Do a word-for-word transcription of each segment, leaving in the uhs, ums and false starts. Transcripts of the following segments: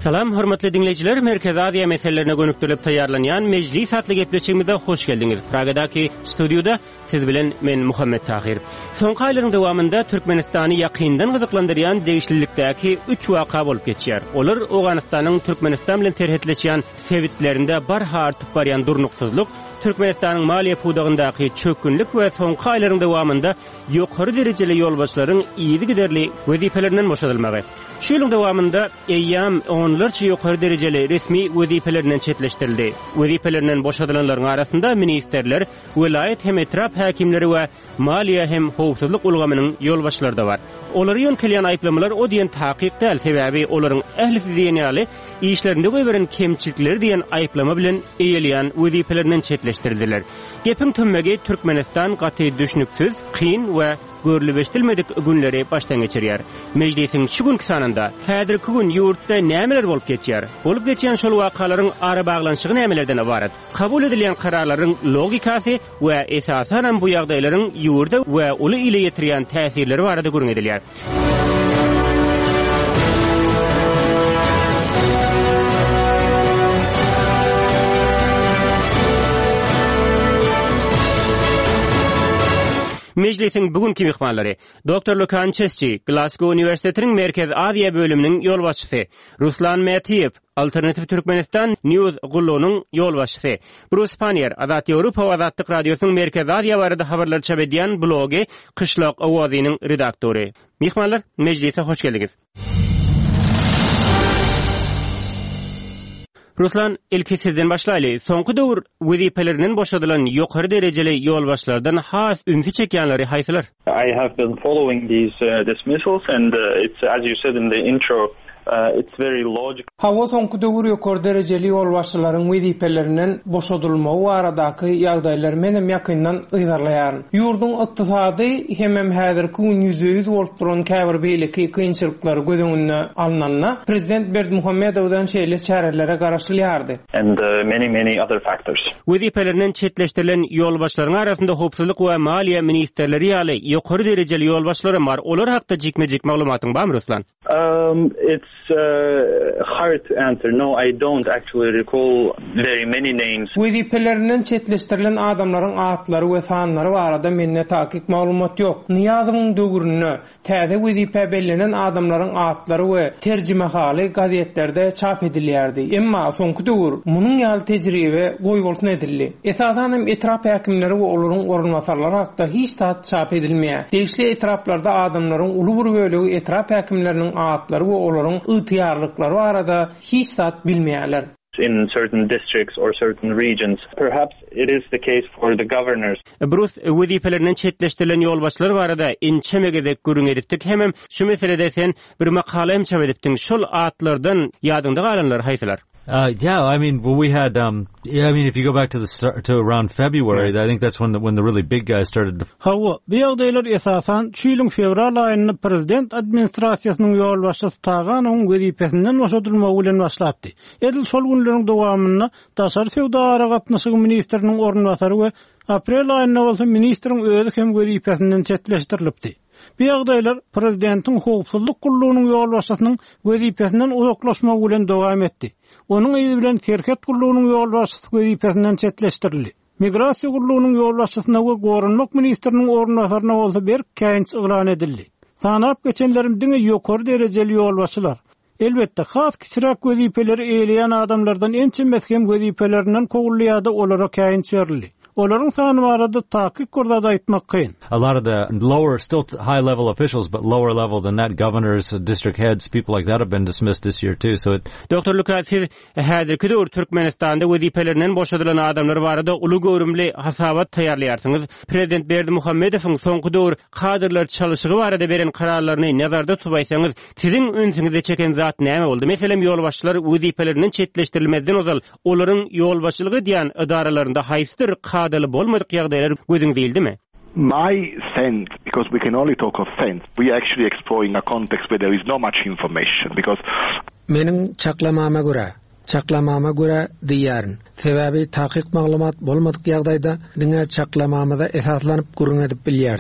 Salam, hormatly dinleyijiler, Merkez Aziya meselelerine gönükdürüp taýýarlanýan mejlis hatly gepleşigimize hoş geldiňiz. Pragadaky studioda siz bilen men Muhammed Tahir. Soňky aýlaryň dowamında Türkmenistany ýakyndan gyzyklandyrýan degişlilikdäki üç waka bolup geçýär. Olar Owganystanyň Türkmenistan bilen terhetleşýän sebitlerinde barha artyp barýan durnuksyzlyk, Türkmenistanyň maliýe pudagyndaky çökünlik we soňky aýlaryň dowamında ýokary derejeli ýolbaşlaryň iýdi giderli wezipelerinden boşadylmagy. Şu ýylyň dowamında eýýam onlarça ýokary derejeli resmi wezipelerinden çetleşdirildi. Wezipelerinden boşadylanlaryň arasynda ministerler, vilayet hem etrap häkimleri we maliýe hem howpsuzlyk ulgamynyň ýolbaşlary da bar. Olary ýönkelýän aýplamalar o diýen takyk däl, sebäbi olaryň ählisi işlerinde goýberen kemçilikleri diýen aýplama bilen eýelýän wezipelerinden çetleşdirildiler. Gepin tömmegi Türkmenistan gaty düşnüksiz, kyn we görülübeşdirilmedik günleri baştan geçirýär. Mejlisiň şu günkü sanynda häzirki gün ýurtda nämeler bolup geçýär? Bolup geçýän şol wakalaryň ara baglanşygy nämelerden ibaret? Kabul edilýän kararlaryň logikasy we esasan bu ýagdaýlaryň ýurda we uly ile ýetirýän täsirleri barada görüň edilýär. Mejlisiň bugünkü mehmanlary Doktor Lukan Cheschi, Glasgow Üniversitetiň Merkez Aziya bölüminiň ýolbaşçysy, Ruslan Metiyev, Alternativ Türkmenistan News gullunyň ýolbaşçysy, Bruce Panier, Azat Ýewropa we Azatlyk radiosynyň Merkez Aziya barada habarlar çap edýän blogy Kışlak Awazynyň redaktory. Mehmanlar, mejlise hoş geldiňiz. Ruslan, ilki sizden başlaýly. Soňky döwür wezipelerinden boşadylan ýokary derejeli ýolbaşlardan has ünsi çekýänleri haýsylar? I have been following these uh, dismissals and uh, it's, as you said in the intro, Uh, it's very logical. Hawa soňky döwür ýokary derejeli ýolbaşçylaryň wezipelerinden boşadylmagy aradaky ýagdaýlar menem ýakyndan ýygarlaýar. Ýurdun ykdysady hemem häzirki gün yüzde yüz bolup duran käbir beýleki kynçylyklary gözüňünde alnanna Prezident Berdimuhamedowdan şeýle çärelere garaşylýardy. And uh, many many other factors. Wezipelerinden çetleşdirilen ýolbaşlaryň arasynda howpsuzlyk we maliýe ministerleri ýaly ýokary derejeli ýolbaşlar bar. Olar hakda jikmejik maglumatyň barmy Ruslan? Um, it's uh, hard to answer. No, I don't actually recall very many names. Wezipelerinden çetleşdirilen adamlaryň atlary we sanlary barada menne takik maglumat ýok. Niýazyň döwrüne täze wezipe bellenen adamlaryň atlary we terjimehaly gazetlerde çap edilýärdi. Emma soňky döwür munyň ýaly tejribe goýbolsun edildi. Esasan hem etrap häkimleri we olaryň orunmasarlary hakda hiç tat çap edilmeýär. Degişli etraplarda adamlaryň uly bir bölegi etrap häkimleriniň atlary we olaryň ýarlyklary arada hiç tat bilmeýärler. In certain districts or certain regions. Perhaps it is the case for the governors. Bruce, wezipelerinden çetleşdirilen ýolbaşlar barada inçemegedek görüň edipdik. Hemem şu meselede sen bir makala hem çap edipdiň. Şol atlardan ýadynda galanlar haýsylar? Uh, yeah, I mean, well, we had, um, yeah, I mean, if you go back to the start, to around February, I think that's when the, when the really big guys started to... Hawa, bu ýagdaýlar esasan şu ýylyň fevral aýynda prezident administrasiýasynyň ýolbaşçysy Taganyň wezipesinden boşadylmagy bilen başlapdy. Edil şol günleriň dowamynda Daşary Sewda gatnaşygy ministeriniň orunbasary we aprel aýynda bolsa ministriň özü hem wezipesinden çetleşdirilipdi. Bu ýagdaýlar prezidentiň howpsuzlyk gullugynyň ýolbaşçysynyň wezipesinden uzaklaşmagy bilen dowam etdi. Onuň ýyly bilen terket gullugynyň ýolbaşçysy wezipesinden çetleşdirildi. Migrasiýa gullugynyň ýolbaşçysyna we gorunmak ministriniň orunbasaryna bolsa bir käňç ýylan edildi. Sanap geçenlerin diňe ýokary derejeli ýolbaşçylar. Elbetde has kiçirak wezipeleri eýleýän adamlardan ençe meskem wezipelerinden kowulýardy, olara käňç berildi. Olaryň sany barada takyk gurda aýtmak kyn. A lot of the lower, still high level officials, but lower level than that, governors, district heads, people like that have been dismissed this year too. So it... Doktor Lukas, siz häzirki döwür Türkmenistanda wezipelerinden boşadylan adamlar barada uly görümli hasabat taýýarlaýarsyňyz. Prezident Berdimuhamedowyň soňky döwür kadrlar çalyşygy barada beren kararlaryny nazarda tutbaýsaňyz, siziň önsiňizde çeken zat näme boldy? Meselem ýolbaşçylar wezipelerinden çetleşdirilmezden ozal olaryň ýolbaşçylygy diýen idaralarynda haýsydyr adaly bolmadyk ýagdaýlar gözüň değildimi? My sense, because we can only talk of sense, we are actually exploring a context where there is no much information, because... Menin çaklamama göre, çaklamama göre diýärn. Sebäbi takyk maglumat bolmadyk ýagdaýda diňe çaklamamada esaslanyp görüň edip bilýäris.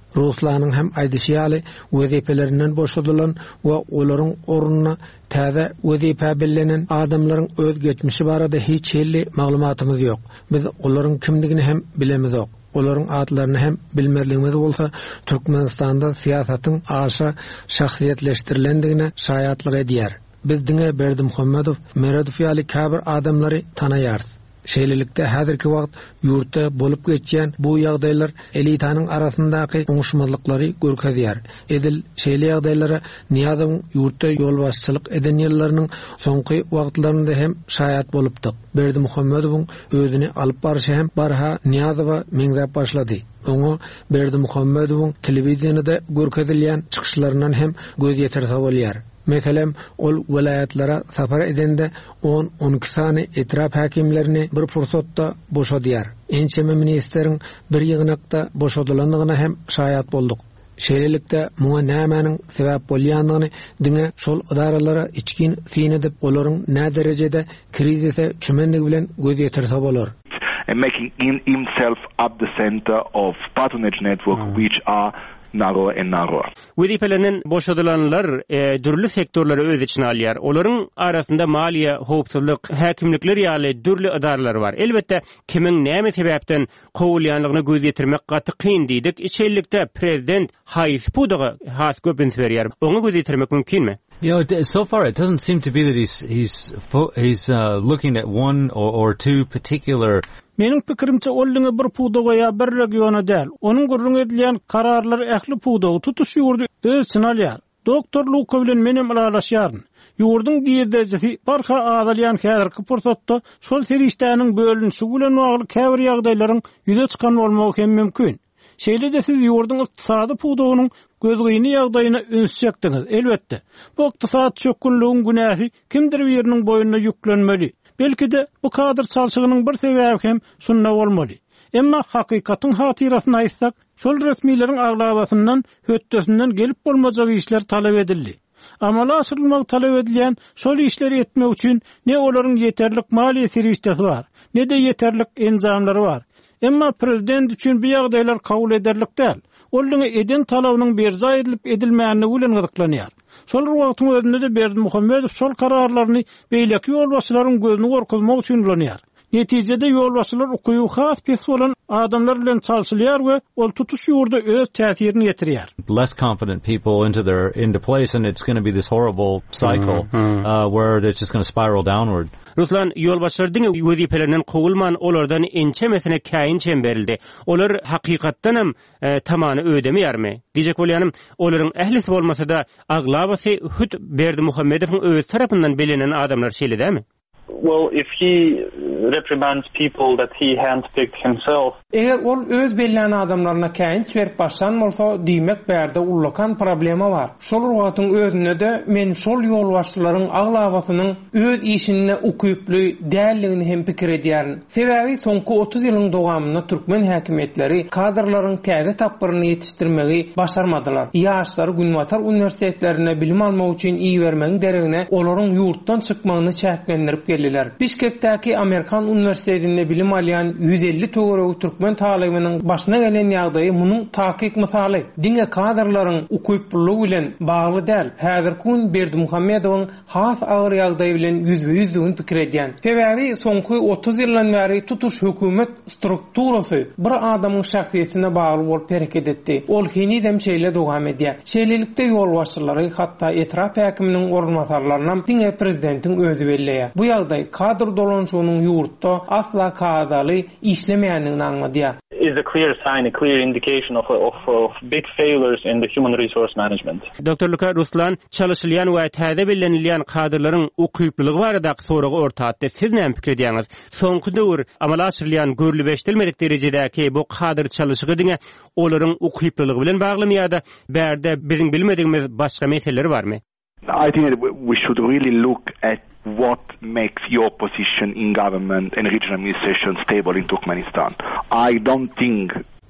Ruslanyň hem aýdyşýaly wezipelerinden boşadylan we olaryň ornuna täze wezipe bellenen adamlaryň öz geçmişi barada hiç helli maglumatymyz ýok. Biz olaryň kimdigini hem bilemizok. Olaryň atlaryny hem bilmezligimiz bolsa, Türkmenistanda siýasatyň aşa şahsiýetleşdirilendigine şaýatlyk edýär. Bizdiňe Berdimuhammedow, Meredow ýaly käbir adamlary tanaýarys. Şeýlelikde häzirki wagt ýurtda bolup geçýän bu ýagdaýlar elitanyň arasyndaky oňuşmazlyklary görkezýär. Edil şeýle ýagdaýlara Niýazow ýurtda ýolbaşçylyk eden ýyllarynyň soňky wagtlarynda hem şaýat bolupdyk. Berdimuhammedowyň özüni alyp barşy hem barha Niýazowa meňzäp başlady. Oňa Berdimuhammedowyň telewizionyda görkezilýän çykyşlaryndan hem göz ýeterse bolýar. Meselem ol welaýatlara safar edende on on iki sany etrap hakimlerini bir fursatda boşadýar. Ençeme ministeriň bir ýygnakda boşadylandygyna hem şaýat boldyk. Şeýlelikde muňa nämäniň sebäp bolýandygyny diňe şol idaralara içkin fin edip olaryň nä derejede krizise çümendigi bilen göz ýeterse bolar. And making himself at the center of patronage network mm. which are narrow and narrow. Wezipelerinden boşadylanlar e, dürli sektorlara öz içine alýar. Olaryň arasynda maliýe, howpsuzlyk, häkimlikler ýaly dürli idaralar bar. Elbetde kimiň näme sebäpden gowulýanlygyny göz ýetirmek gaty kyn diýdik. Içelikde prezident haýys pudygy has köpüns berýär. Oňa göz ýetirmek mümkinmi? You know, so far it doesn't seem to be that he's he's he's uh, looking at one or, or two particular. Mening pikirimçe ollyňy bir pudoga ýa bir regiona däl. Onuň gurrun edilýän kararlar ähli pudogy tutuş ýurdy öz sinalýar. Doktor Luka bilen menem aralaşýaryn. Ýurdyň giýerdejisi barha azalýan häzirki pursatda şol feriştäniň bölünşi bilen bagly käbir ýagdaýlaryň ýüze çykan bolmagy hem mümkin. Şeýle-de siz ýurdyň ykdysady pudogynyň gözgüýni ýagdaýyna ünsjekdiňiz. Elbetde, bu ykdysat çökünlüğüň günäsi kimdir biriniň boýuna ýüklenmeli. Belki de bu kadr çalşygynyň bir sebäbi hem şunda bolmaly. Emma hakykatyň hatyrasyny aýtsak, şol resmileriň aglabasyndan, höttesinden gelip bolmajak işler talap edildi. Amala asyrylmak talap edilýän şol işleri etmek üçin ne olaryň ýeterlik maliýe serişdesi bar, ne de ýeterlik enzamlary bar. Emma prezident üçin bu ýagdaýlar kabul ederlik däl. Oldyňy eden talabynyň berza edilip edilmäýänine bilen gyzyklanýar. Şol wagtyň özünde de Berdimuhammedow şol kararlaryny beýleki ýolbaşçylaryň gözüni gorkuzmak üçin ulanýar. Netijede ýolbaşçylar ukuýy has pes bolan adamlar bilen çalşylýar we ol tutuş ýurda öz täsirini ýetirýär. Less confident people into their into place, and it's going to be this horrible cycle mm-hmm. uh, where it's just going to spiral downward. Ruslan ýolbaşçylaryň wezipelerinden gowulman olardan ençemesine käyin çemberildi. Olar hakykatdan hem e, tamany ödemeýärmi? Dijek bolýanym, olaryň ählisi bolmasa da aglabasy Hüt Berdimuhammedowyň öz tarapyndan belenen adamlar şeýle-dämi? Well, if he reprimands people that he handpicked himself. Eger ol öz belläne adamlaryna käýinç berip başlan bolsa, diýmek bärde ullakan problema bar. Şol wagtyň özünde de men şol ýolbaşçylaryň aglabasynyň öz işine ukuyply dälligini hem pikir edýärin. Sebäbi soňky otuz ýylyň dowamynda türkmen häkimetleri kadrlaryň täze tapyryny ýetişdirmegi başarmadylar. Ýaşlar Günwatar universitetlerine bilim almak üçin iý bermegiň deregine olaryň ýurtdan çykmagyny çäklendirip geldiler. Bişkekdäki Amerikan universitetinde bilim alýan yüz elli töwereg türkmen talybynyň başyna gelen ýagdaýy munyň takyk misaly. Diňe kadrlaryň ukuyplygy bilen bagly däl. Häzirki gün Berdimuhammedowyň has agyr ýagdaýy bilen yüzbe-yüzligini pikir edýän. Sebäbi soňky otuz ýyldan bäri tutuş hökümet strukturasy bir adamyň şahsiýetine bagly bolup hereket etdi. Ol hinidem şeýle dowam edýär. Şeýlelikde ýolbaşçylary hatda etrap häkiminiň ornmasarlaryna diňe prezidentiň özü belleýär. Bu ýagdaý kadr dolanşygynyň ýurtda asla kadaly işlemeýändigini aňladýar. Is a clear sign, a clear indication of, of, of big failures in the human resource management. Doktor Luka Ruslan, çalışylýan we täze bellenilýän kadrlaryň ukuyplygy barada soragy ortatdy. Siz näme pikir edýäňiz? Soňky döwür amala asyrylýan görülbeşdirmedik derejedäki bu kadr çalışygy diňe olaryň ukuyplygy bilen baglymy ýa-da bärde biziň bilmedigimiz başga meseleler barmy? I think that we should really look at what makes your position in government and regional administration stable in Turkmenistan. I don't think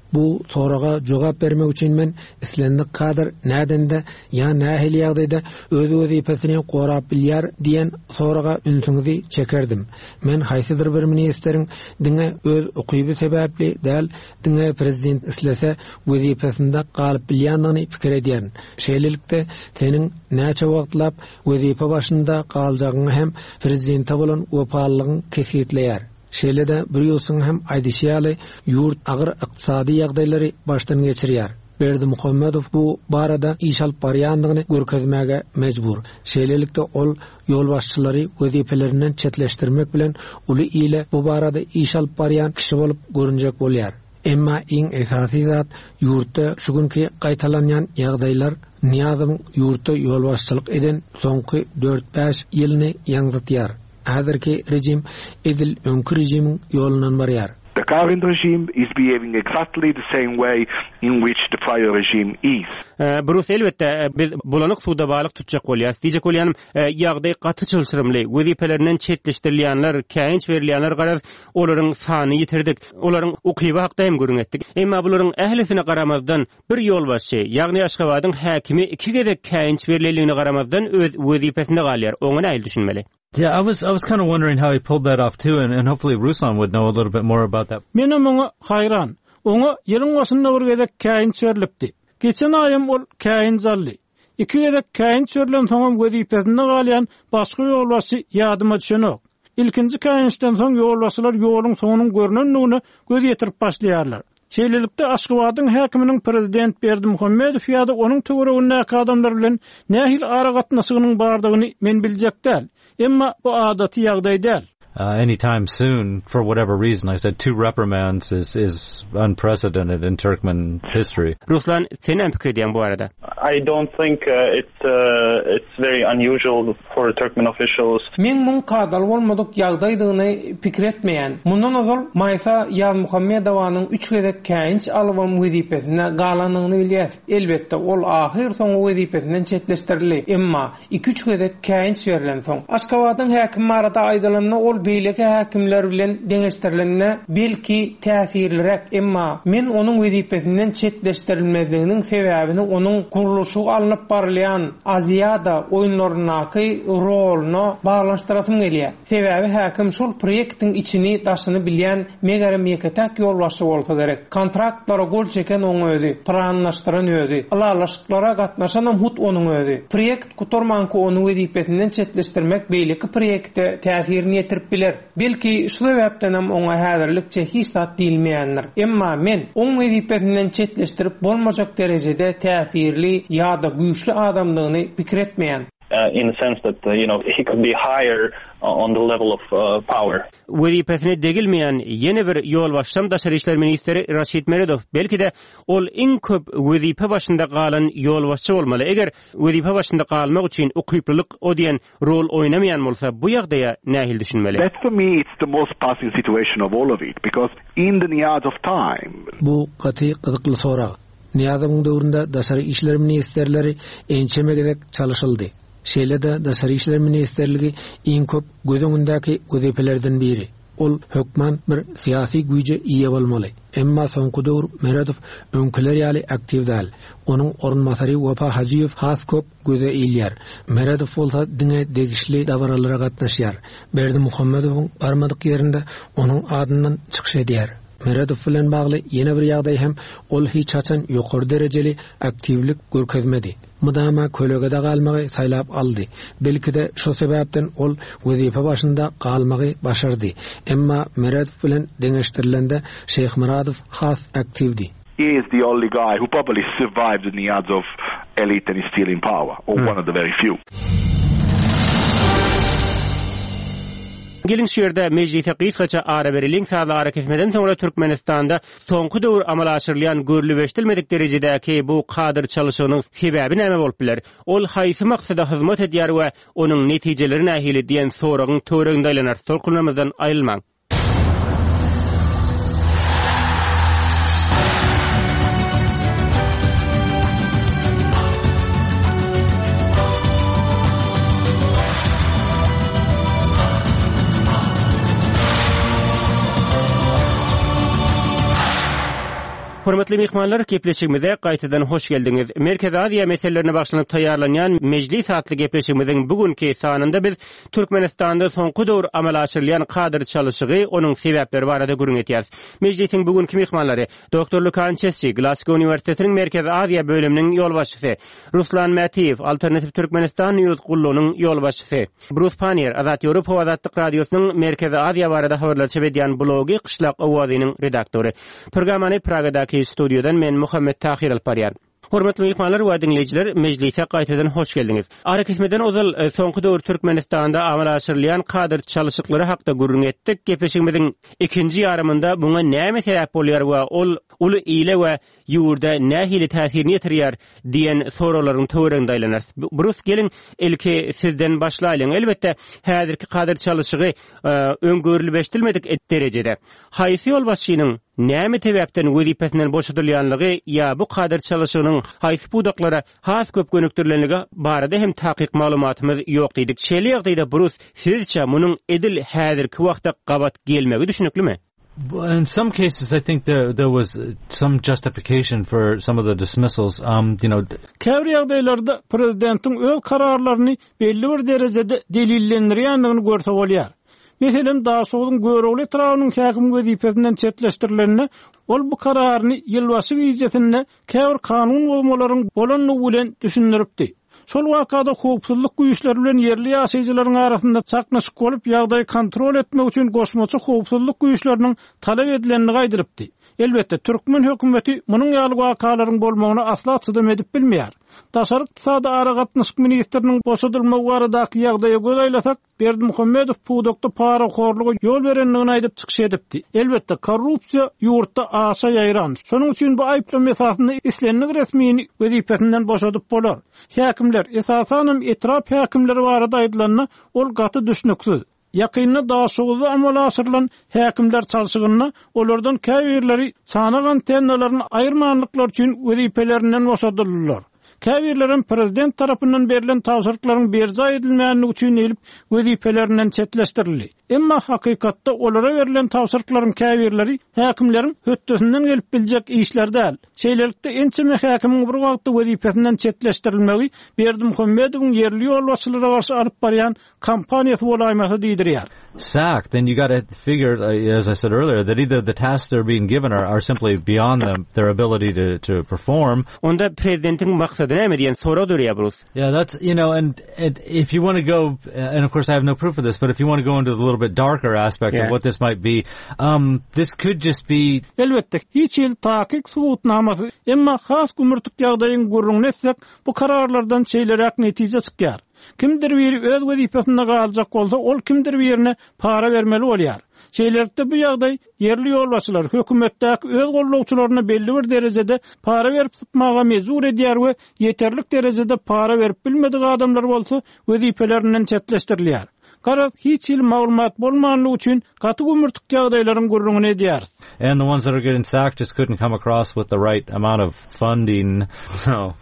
Bu soraga jogap bermek üçin men islendik kadar nädende ya nähil ýagdaýda öz wezipesini gorap bilýär diýen soraga ünsüňizi çekerdim. Men haýsydyr bir ministeriň diňe öz ukyby sebäpli däl diňe prezident islese wezipesinde galyp bilýändigini pikir edýän. Şeýlelikde teniň näçe wagtlap wezipe başynda galjagyny hem prezidente bolan wapallygyny kesitleýär. Şeýlede bir ýolsuň hem aýdyşýaly ýurt agyr ykdysady ýagdaýlary başdan geçirýär. Berdi Muhammedow bu barada iş alyp barýandygyny görkezmäge mejbur. Şeýlelikde ol ýol başçylary wezipelerinden çetleşdirmek bilen uly ile bu barada iş alyp barýan kişi bolup görünjek bolýar. Emma iň esasy zat ýurtda şu günki gaýtalanýan ýagdaýlar Niýazyň ýurtda ýol başçylyk eden soňky dört beş ýylyny ýaňytýar. Hazırki rejim edil önkü rejimin yolundan barýar. The current regime is behaving exactly the same way in which the prior regime is. Bruce elbette biz bulanyk suda balyk tutjak bolýar. Diýjek bolýanym ýagdaý gaty çylşyrymly, wezipelerinden çetleşdirilýänler, käýinç berilýänler garaz olaryň sany ýitirdik. Olaryň ukyby hakda hem görüň etdik. Emma bularyň ählisine garamazdan bir ýol başçy, ýagny Aşgabatyň häkimi iki gezek käýinç berilýänligine garamazdan öz wezipesinde galýar. Oňa näil düşünmeli? Yeah, I was I was kind of wondering how he pulled that off too, and, and hopefully Ruslan would know a little bit more about that. Men oňa hayran. Oňa ýeriň başynda bir gezek käýin çörilipdi. Geçen aýym ol käýin zally. Iki gezek käýin çörilen soňam wezipesinde galýan başga ýolbaşçy ýadyma düşenok. İlkinji käýinçden soň ýolbaşçylar ýoluň soňunyň görnenligini göz ýetirip başlaýarlar. Şeýlelikde Aşgabatyň häkiminiň prezident Berdi Muhammedow ýa-da onuň töweregindäki adamlar bilen nähil ara gatnaşygynyň bardygyny men biljek däl. Emma bu adaty ýagdaý däl. Uh, anytime soon, for whatever reason. Like I said, two reprimands is is unprecedented in Turkmen history. Ruslan, sen hem pikir edýän bu arada? I don't think uh, it's uh, it's very unusual for Turkmen officials. Men mun kadal bolmadyk ýagdaýdygyny pikir etmeýän. Mundan ozal Maysa Ýaz Muhammedowanyň üç gezek käýinç alywam wezipesine galanygyny bilýär. Elbetde ol ahyr soň wezipesinden çetleşdirildi. Emma iki üç gezek käýinç berilen soň Aşgabatyň häkim marada aýdylanyny ol beýleki häkimler bilen deňeşdirilende belki täsirliräk, emma men onuň wezipesinden çetleşdirilmezliginiň sebäbini onuň kuruluşy alınıp barylýan Aziýada oýunlarynaky roluny baglanşdyrasym gelýär. Sebäbi häkim şol proýektiň içini daşyny bilýän megerem ýeketäk ýolbaşçy bolsa gerek. Kontraktlara gol çeken oň özi, planlaşdyran özi, alalaşyklara gatnaşan hut onuň özi. Proýekt gutormanky onuň wezipesinden çetleşdirmek beýleki proýekte täsirini ýetirip biler. Belki şu sebäpden hem oňa häzirlikçe hiç zat diýilmeýändir. Emma men oň wezipesinden çetleşdirip bolmajak derejede täsirli ýa-da güýçli adamlygyny pikir etmeýän. Uh, in the sense that uh, you know he could be higher uh, on the level of uh, power. Wezipesine degilmeýän ýene bir ýol başçam Daşary işler ministeri Raşid Meredow belki de ol iň köp wezipe başynda galan ýol başçy bolmaly. Eger wezipe başynda galmak üçin ukyplylyk o diýen rol oýnamaýan bolsa bu ýagdaýa nähil düşünmeli? That for me it's the most passing situation of all of it, because in the niyaz of time. Bu gaty gyzykly sorak. Niýazyň döwründe Daşary işler ministerleri ençemegedek çalışyldy. Şeýlede Daşary işler ministerligi iň köp gözüňündäki wezipelerden biri. Ol hökman bir syýasy güýje ýa bolmaly. Emma soňky döwür Meredow öňkiler ýaly aktiv däl. Onuň orunmasary Wafa Hajiýew has köp göze ilýär. Meredow bolsa diňe degişli dabaralara gatnaşýar. Berdi Muhammedowyň barmadyk ýerinde onuň adyndan çykyş edýär. Meredow bilen bagly ýene bir ýagdaý hem ol hiç açan ýokary derejeli aktivlik görkezmedi. Mudama kölege de galmagy saýlap aldy. Belki de şu sebäpden ol wezipe başynda galmagy başardy. Emma Meredow bilen deňeşdirilende Şeyh Muradow has aktivdi. He is the only guy who probably survived the niyaz of elite and is still in power, or mm. one of the very few. Gelin şu ýerde meclise gysgaça ara berilen saly ara kesmeden soňra Türkmenistanda soňky döwür amala aşyrylýan görülübeşdirilmedik derejedäki bu kadyr çalışygynyň sebäbi näme bolup biler? Ol haýsy maksada hyzmat edýär we onuň netijeleri nähili diýen soragyň töreginde aýlanar. Tolkunamyzdan aýylmaň. Hormatly mehmanlar, gepleşigimize gaýtadan hoş geldiňiz. Merkez Aziýa meselelerine başlanyp taýýarlanýan mejlis atly gepleşigimiziň bugünkü sanynda biz Türkmenistanda soňky döwür amal aşyrylýan kadir çalyşygy, onuň sebäpleri barada gürün etýäris. Mejlisiň bugünkü mehmanlary Doktor Lukan Çesçi, Glasgow Üniversitetiniň Merkez Aziýa bölüminiň ýolbaşçysy, Ruslan Mätiýew, Alternativ Türkmenistan News Gullunyň ýolbaşçysy, Bruce Panier, Azat Ýewropa we Azatlyk Radiosynyň Merkez Aziýa barada habarlar çepedýän blogy Qışlaq Awazynyň redaktory. Programmany Pragada ki stüdyodan men Muhammed Tahir alparyar. Hormatly mehmanlar we dinleyijiler, mejlise gaýtadan hoş geldiňiz. Ara kesmeden ozal soňky döwür Türkmenistanda amal aşyrylýan kadir çalyşyklary hakda gürrüň etdik. Gepleşigimiziň ikinji ýarymynda buňa näme sebäp bolýar we ol uly ýyle we ýurda nähili täsirini ýetirýär diýen soralaryň töwerinde aýlanar. Burus gelin ilki sizden başlaýlyň. Elbetde häzirki kadir çalyşygy öňgörüli beşdilmedik et derejede. Haýsy ýol başçynyň näme sebäpden wezipesinden boşadylýanlygy ýa bu kadir çalyşygynyň haýsy budaklara has köp gönükdirlenligi barada hem takyk maglumatymyz ýok diýdik. Şeýle ýagdaýda Burus, sizçe munyň edil häzirki wagtda gabat gelmegi düşünüklimi? In some cases, I think there there was some justification for some of the dismissals. Um, you know, käbir ýagdaýlarda prezidentin öz kararlaryny belli bir derejede delillendirýändigini görsek bolýar. Meselen Daşoğluň görevli tarawynyň häkim wezipesinden çetleşdirilenine, ol bu kararını ýylbaşy wizetinde käbir kanun bolmalaryň bolanyny bilen düşündiripdi. Şol wakada howpsuzlyk güýçleri bilen yerli ýaşaýjylaryň arasynda çaknaşyk bolup ýagdaýy kontrol etmek üçin goşmaçy howpsuzlyk güýçleriniň talap edilenini gaýdyrypdy. Elbetde Türkmen hökümeti munyň ýaly wakalaryň bolmagyny asla çydam edip bilmeýär. Daşary iqtisady ara gatnaşyk ministriniň boşadylmagy baradaky ýagdaýa göz aýlasak, Berdimuhammedow pudokda para horlugy ýol berenligini aýdyp çykyş edipdi. Elbetde korrupsiýa ýurtda aşa ýaýran. Şonuň üçin bu aýplama esasyny islenlik resmiýini wezipesinden boşadyp bolar. Häkimler esasan etrap häkimleri barada aýdylanyna ol gaty düşnüksiz. Ýakynda Daşoğlu amal aşyrylan häkimler çalyşygyna olardan käbirleri çanagan tenalaryny aýyrmanlyklar üçin wezipelerinden boşadyldylar. Käbirlerin prezident tarapyndan berilen tawsyrlyklaryň berja edilmänligi üçin elip wezipelerinden çetleşdirildi. Emma hakykatda olara berilen tawsyrlyklaryň käbirleri häkimleriň höttesinden gelip biljek işler däl. Şeýlelikde ençeme häkimiň bir wagtda wezipesinden çetleşdirilmegi Berdimuhammedowyň yerli ýolbaşçylary garşy alyp barýan kampaniýasy bolaýmasy diýdirýär. Sack, then you got to figure, uh, as I said earlier, that either the tasks they're being given are, are simply beyond them, their ability to, to perform. Onda prezidentin maksadı näme diýen soraw durýar Bruce. Yeah, that's, you know, and, and if you want to go, and of course I have no proof of this, but if you want to go into the little bit darker aspect yeah. of what this might be, um, this could just be... Elbette, hiç ýyl takyk subutnamasy, emma has gümürtük ýagdaýyň gurrun etsek, bu kararlardan şeýlerak netije çykýar. Kimdir biri öz wezipesinde galjak bolsa, ol kimdir birine para bermeli bolýar. Şeýlelikde bu ýagdaý yerli ýolbaşçylar hökümetdäki öz gollawçylaryna belli bir derejede para berip tutmaga mezur edýär we ýeterlik derejede para berip bilmedik adamlar bolsa wezipelerinden çetleşdirilýär. Garaz hiç ýyl maglumat bolmanlygy üçin gaty gümürtük ýagdaýlaryň gurrungyny edýär. And the ones that are getting sacked just couldn't come across with the right amount of funding. So...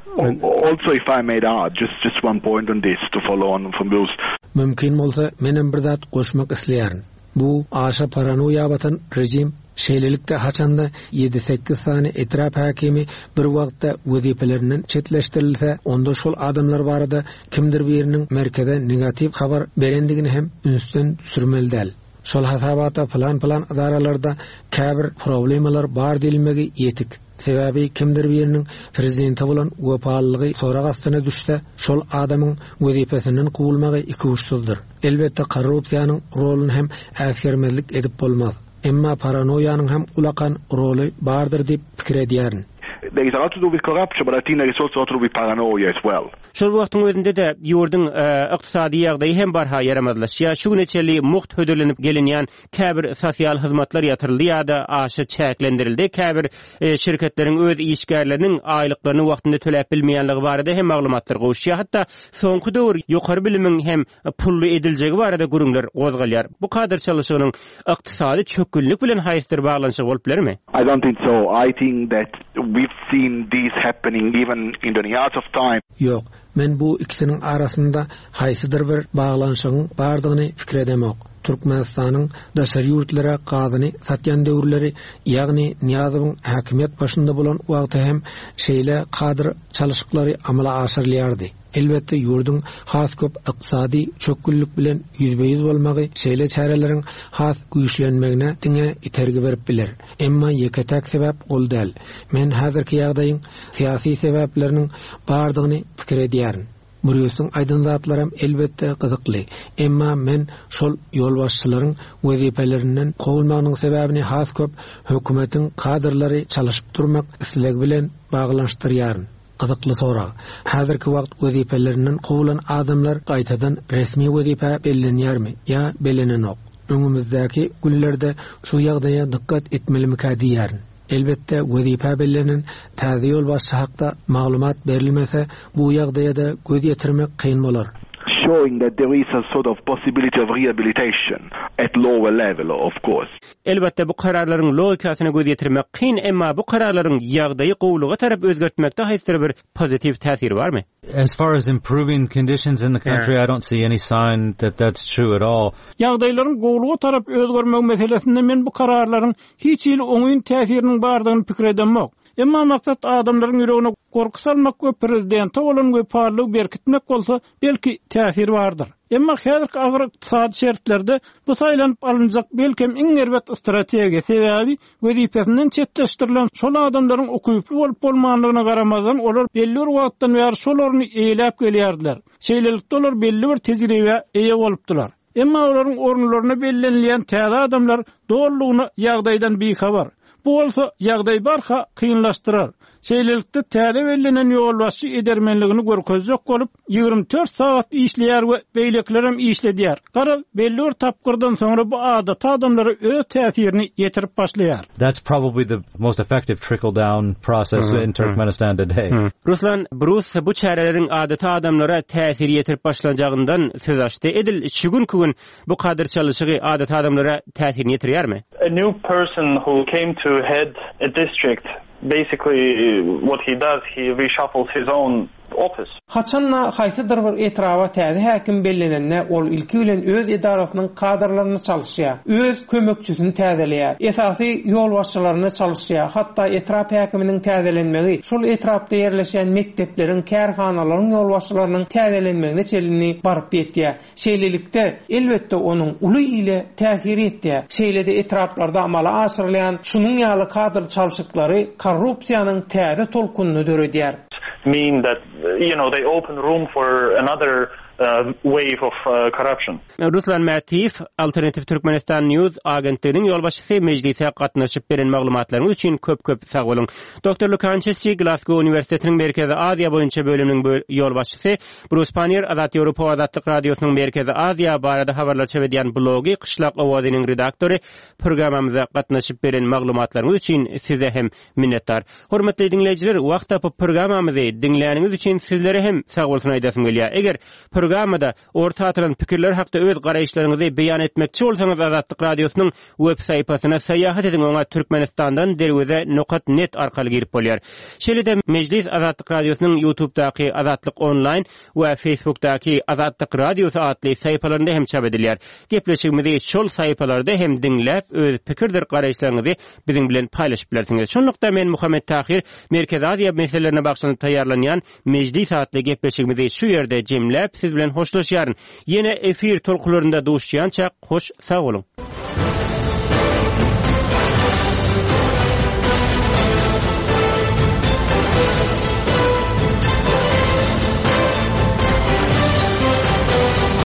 Also, if I may add, just just one point on this to follow on from Bruce. Mümkin bolsa menem bir zat goşmak isleýärin. Bu aşa paranoýa batan rejim şeýlelikde haçanda ýedi sekkiz sany etrap häkimi bir wagtda wezipelerinden çetleşdirilse, onda şol adamlar barada kimdir biriniň merkeze negativ habar berendigini hem ünsden sürmeli däl. Şol hasabata plan plan adaralarda käbir problemalar bar diýilmegi ýetik. Sebebi kimdir biriniň prezidenti bolan wepallygy sorak astyna düşse, şol adamyň wezipesinden gowulmagy iki uçsuzdur. Elbetde korrupsiýanyň rolunu hem äsgermezlik edip bolmaz. Emma paranoýanyň hem ulakan roly bardyr diýip pikir edýärin. There is a lot to do with corruption, but I think there is also a lot to do with paranoia as well. Şol wagtyň özünde de ýurdun ykdysady ýagdaýy hem barha yaramazlaşýar. Şu neçeli muht hödürlenip gelinýän käbir sosial hyzmatlar ýatyryldy ýa-da aşy çäklendirildi. Käbir e, şirketleriň öz işgärleriniň aýlyklaryny wagtynda töläp bilmeýänligi barada hem maglumatlar gowuşýar. Hatda soňky döwür ýokary bilimiň hem pully ediljegi barada gurunlar gozgalýar. Bu kadir çalyşygynyň ykdysady çökünlik bilen haýsdyr baglanyşy bolup bilermi? I don't think so. I think that we've seen this happening even in the years of time. Yok, men bu ikisinin arasında haýsydyr bir baglanşygyň bardygyny fikir edemok. Türkmenistanyň daşary ýurtlara gazyny satýan döwürleri, ýagny Niýazowyň häkimiýet başynda bolan wagty hem şeýle kadyr çalışyklary amala aşyrylýardy. Elbette ýurdun has köp ykdysady çökgünlük bilen ýüzbeýiz bolmagy şeýle çäreleriň has güýçlenmegine diňe itergi berip biler. Emma ýeketek sebäp ol däl. Men häzirki ýagdaýyň syýasy sebäpleriniň bardygyny pikir edýärin. Burýusyň aýdynlatlaram elbette gyzykly. Emma men şol ýolbaşçylaryň wezifelerinden gowulmagynyň sebäbini has köp hökümetiň kadrlary çalışyp durmak isleg bilen baglanşdyrýaryn. Gyzykly sorak. Häzirki wagt wezifelerinden gowulan adamlar gaýtadan resmi wezife bellenýärmi? Ya bellenenok. Öňümüzdäki günlerde şu ýagdaýa dikkat etmelimi diýärin. Elbette wezife bellenen täze ýolbaşçy hakda maglumat berilmese bu ýagdaýda göz ýetirmek kyn bolar. Showing that there is a sort of possibility of rehabilitation at lower level, of course. Elbette bu kararlaryň logikasyna göz ýetirmek kyn, emma bu kararlaryň ýagdaýy gowuluga tarap özgertmekde haýsy bir pozitiv täsiri barmy? As far as improving conditions in the country, yeah. I don't see any sign that that's true at all. Ýagdaýlaryň gowuluga tarap özgermek meselesinde men bu kararlaryň hiç ýyly oňyň täsiriniň bardygyny pikir edemok. Emma maksat adamlaryň ýüregine gorky salmak we prezidente bolan we parlyk berkitmek bolsa belki täsir bardyr. Emma häzirki agyr ykdysady şertlerde bu saýlanyp alynjak belkem iň erbet strategiýa sebäbi wezifesinden çetleşdirilen şol adamlaryň okuyuply bolup bolmanlygyna garamazdan olar belli bir wagtdan bäri şolaryny eýläp gelýärdiler. Şeýlelikde olar belli bir tejribe eýe bolupdylar. Emma olaryň orunlaryna bellenilýän täze adamlar doğrulugyna ýagdaýdan bihabar. Bu bolsa ýagdaý barha kynlaşdyrar. Şeýlelikde täze bellenen ýolbaşçy edermenligini görkezjek bolup ýygrimi dört saat işleýär we beýleklerem işledýär. Gara belli bir tapgyrdan soňra bu adat adamlara öz täsirini ýetirip başlaýar. That's probably the most effective trickle down process mm-hmm. in Turkmenistan today. Mm-hmm. Ruslan Bruce bu çäreleriň adat adamlara täsir ýetirip başlanjagyndan söz açdy. Edil şu gün kugün bu kadyr çalışygy adat adamlara täsirini ýetirýärmi? A new person who came to head a district, basically what he does, he reshuffles his own office. Haçanna haýsydyr bir etraba täze häkim bellenende ol ilki bilen öz edarasynyň kadrlaryny çalışýar, öz kömekçisini täzelýär, esasy ýolbaşçylaryny çalışýar, hatda etrap häkiminiň täzelenmegi, şol etrapda ýerleşen mektepleriň, kärhanalaryň ýolbaşçylarynyň täzelenmegine çelini baryp ýetýär. Şeýlelikde elbetde onuň uly ile täsir etýär. Şeýlede etraplarda amala aşyrylýan şunyň ýaly kadr çalışyklary korrupsiýanyň täze tolkunyny döredýär. Mean that you know they open room for another uh, wave of uh, corruption. Ruslan Matif, Alternative Turkmenistan News agentliginiň ýolbaşçysy mejlise gatnaşyp beren maglumatlaryňyz üçin köp-köp sag bolun. Doktor Lukançysy Glasgow Uniwersitetiniň Merkezi Aziýa boýunça bölüminiň ýolbaşçysy, Bruce Panier Azat Ýewropa Azatlyk Radiosynyň Merkezi Aziýa barada habarlar çevedýän blogy Kışlak owazynyň redaktory programamyza gatnaşyp beren maglumatlaryňyz üçin size hem minnetdar. Hormatly dinleýijiler, wagt tapyp programamyzy dinleýäniňiz üçin sizlere hem sag bolsun aýdasym gelýär. Eger programmada orta atylan pikirler hakda öz garaýşlaryňyzy beýan etmekçi bolsaňyz Azatlyk Radiosynyň web saýpasyna saýahat ediň, oňa Türkmenistandan derweze nokta net arkaly girip bolýar. Şeýlede Mejlis Azatlyk Radiosynyň YouTube'daky Azatlyk Online we Facebook'daky Azatlyk Radiosy adly saýpalarynda hem çap edilýär. Gepleşigimizi şol saýpalarda hem dinläp öz pikirler garaýşlaryňyzy biziň bilen paýlaşyp bilersiňiz. Şonlukda men Muhammed Tahir Merkezi Aziýa meselelerine bagşlanyp taýýarlanýan Mejlis adly gepleşigimizi şu ýerde jemläp siz bilen hoşlaşýaryn. Yine efir tolkularında duşýança hoş sag bolun.